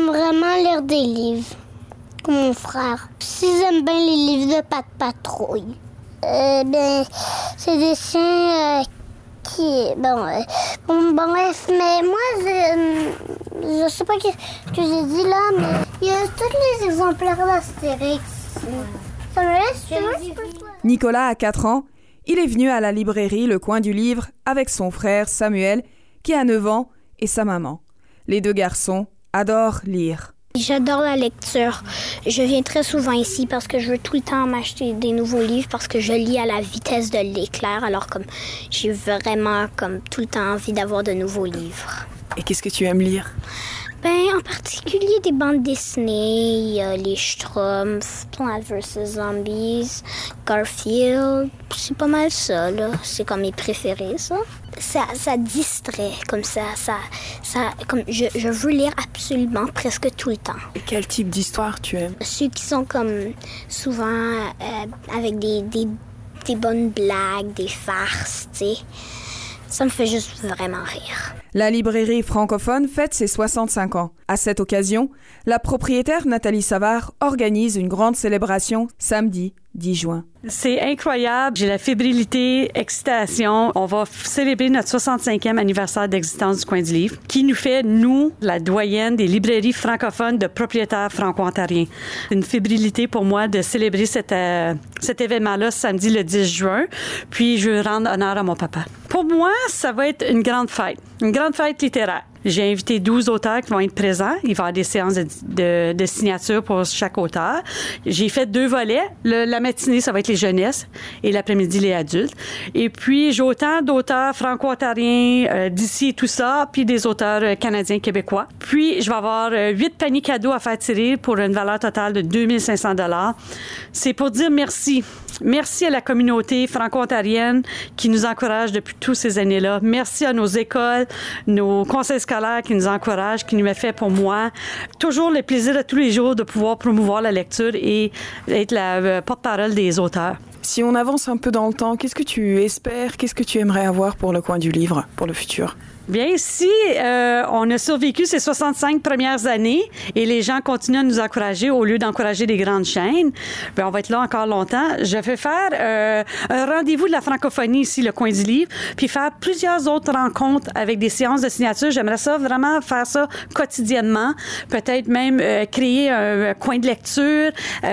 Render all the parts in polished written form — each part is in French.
J'aime vraiment lire des livres, comme mon frère. Si j'aime bien les livres de Pat Patrouille. C'est des chiens qui... bref, mais moi, je sais pas ce que j'ai dit là, mais il y a tous les exemplaires d'Astérix. Ça me laisse Nicolas a 4 ans. Il est venu à la librairie Le Coin du Livre avec son frère Samuel, qui a 9 ans, et sa maman. Les 2 garçons adorent lire. J'adore la lecture. Je viens très souvent ici parce que je veux tout le temps m'acheter des nouveaux livres parce que je lis à la vitesse de l'éclair. Alors comme j'ai vraiment tout le temps envie d'avoir de nouveaux livres. Et qu'est-ce que tu aimes lire? En particulier des bandes dessinées, les Schtroumpfs, Plants vs. Zombies, Garfield. C'est pas mal ça, là. C'est comme mes préférés, ça. Ça distrait, comme ça comme je veux lire absolument presque tout le temps. Et quel type d'histoire tu aimes? Ceux qui sont comme souvent avec des bonnes blagues, des farces, tu sais. Ça me fait juste vraiment rire. La librairie francophone fête ses 65 ans. À cette occasion, la propriétaire Nathalie Savard organise une grande célébration samedi 10 juin. C'est incroyable. J'ai la fébrilité, excitation. On va célébrer notre 65e anniversaire d'existence du Coin du Livre, qui nous fait, nous, la doyenne des librairies francophones de propriétaires franco-ontariens. Une fébrilité pour moi de célébrer cet événement-là samedi le 10 juin. Puis je veux rendre honneur à mon papa. Pour moi, ça va être une grande fête littéraire. J'ai invité 12 auteurs qui vont être présents. Il va y avoir des séances de signature pour chaque auteur. J'ai fait 2 volets. La matinée, ça va être les jeunesses et l'après-midi, les adultes. Et puis, j'ai autant d'auteurs franco-ontariens d'ici et tout ça, puis des auteurs canadiens, québécois. Puis, je vais avoir 8 paniers cadeaux à faire tirer pour une valeur totale de 2500 $. C'est pour dire merci. Merci à la communauté franco-ontarienne qui nous encourage depuis toutes ces années-là. Merci à nos écoles, nos conseils scolaires qui nous encouragent, qui nous met fait pour moi. Toujours le plaisir de tous les jours de pouvoir promouvoir la lecture et être la porte-parole des auteurs. Si on avance un peu dans le temps, qu'est-ce que tu espères, qu'est-ce que tu aimerais avoir pour le Coin du Livre, pour le futur? Bien, si on a survécu ces 65 premières années et les gens continuent à nous encourager au lieu d'encourager les grandes chaînes, bien, on va être là encore longtemps. Je vais faire un rendez-vous de la francophonie ici, le Coin du Livre, puis faire plusieurs autres rencontres avec des séances de signature. J'aimerais ça vraiment faire ça quotidiennement. Peut-être même créer un coin de lecture,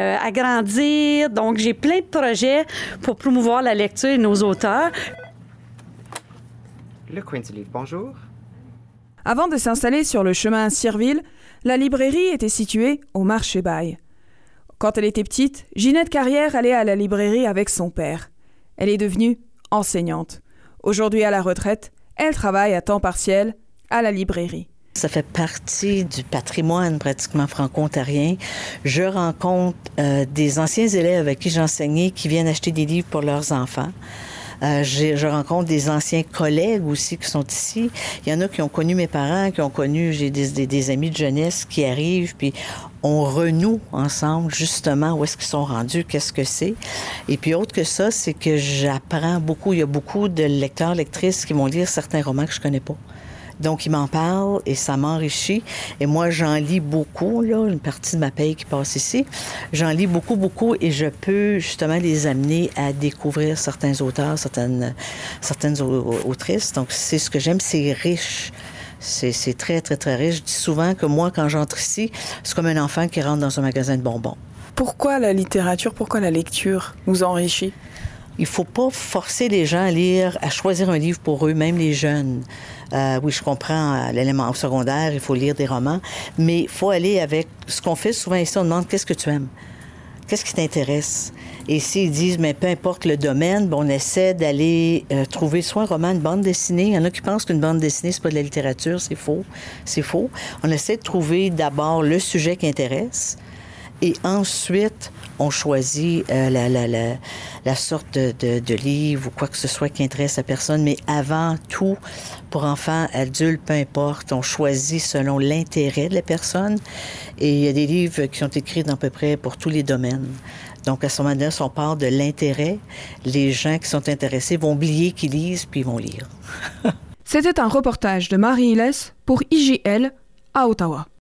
agrandir. Donc, j'ai plein de projets pour promouvoir la lecture et nos auteurs. Le Coin du Livre, bonjour. Avant de s'installer sur le chemin Sierville, la librairie était située au marché Baille. Quand elle était petite, Ginette Carrière allait à la librairie avec son père. Elle est devenue enseignante. Aujourd'hui à la retraite, elle travaille à temps partiel à la librairie. Ça fait partie du patrimoine pratiquement franco-ontarien. Je rencontre des anciens élèves avec qui j'ai enseigné qui viennent acheter des livres pour leurs enfants. Je rencontre des anciens collègues aussi qui sont ici. Il y en a qui ont connu mes parents, j'ai des amis de jeunesse qui arrivent, puis on renoue ensemble justement où est-ce qu'ils sont rendus, qu'est-ce que c'est. Et puis autre que ça, c'est que j'apprends beaucoup. Il y a beaucoup de lecteurs, lectrices qui vont lire certains romans que je connais pas. Donc, ils m'en parlent et ça m'enrichit. Et moi, j'en lis beaucoup, là, une partie de ma paye qui passe ici. J'en lis beaucoup et je peux justement les amener à découvrir certains auteurs, certaines autrices. Donc, c'est ce que j'aime, c'est riche. C'est très, très, très riche. Je dis souvent que moi, quand j'entre ici, c'est comme un enfant qui rentre dans un magasin de bonbons. Pourquoi la littérature, pourquoi la lecture nous enrichit? Il faut pas forcer les gens à lire, à choisir un livre pour eux, même les jeunes. Oui, je comprends, l'élément au secondaire, il faut lire des romans, mais il faut aller avec ce qu'on fait souvent ici, on demande qu'est-ce que tu aimes? Qu'est-ce qui t'intéresse? Et s'ils disent, mais peu importe le domaine, on essaie d'aller trouver soit un roman, une bande dessinée. Il y en a qui pensent qu'une bande dessinée, c'est pas de la littérature, c'est faux. C'est faux. On essaie de trouver d'abord le sujet qui intéresse. Et ensuite, on choisit la sorte de livre ou quoi que ce soit qui intéresse la personne. Mais avant tout, pour enfants, adultes, peu importe, on choisit selon l'intérêt de la personne. Et il y a des livres qui sont écrits à peu près pour tous les domaines. Donc, à ce moment-là, si on parle de l'intérêt, les gens qui sont intéressés vont oublier qu'ils lisent, puis ils vont lire. C'était un reportage de Marie Hilles pour IGL à Ottawa.